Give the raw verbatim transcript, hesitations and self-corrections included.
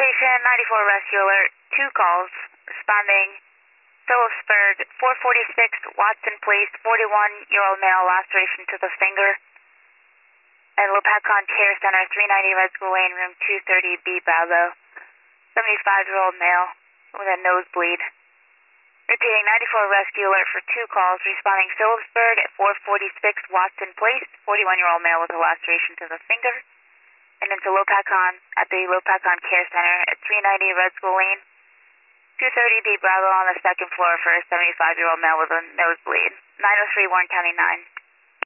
Station ninety-four Rescue Alert, two calls, responding Phillipsburg, four forty-six Watson Place, forty-one-year-old male, laceration to the finger. And Lopakon Care Center, three ninety Red School Lane, room two thirty B, Bravo. seventy-five-year-old male with a nosebleed. Repeating, ninety-four Rescue Alert for two calls, responding Phillipsburg at four forty-six Watson Place, forty-one-year-old male with a laceration to the finger. And into Lopakon at the Lopakon Care Center at three ninety Red School Lane, two thirty B, Bravo, on the second floor for a seventy-five-year-old male with a nosebleed. nine oh three Warren County nine.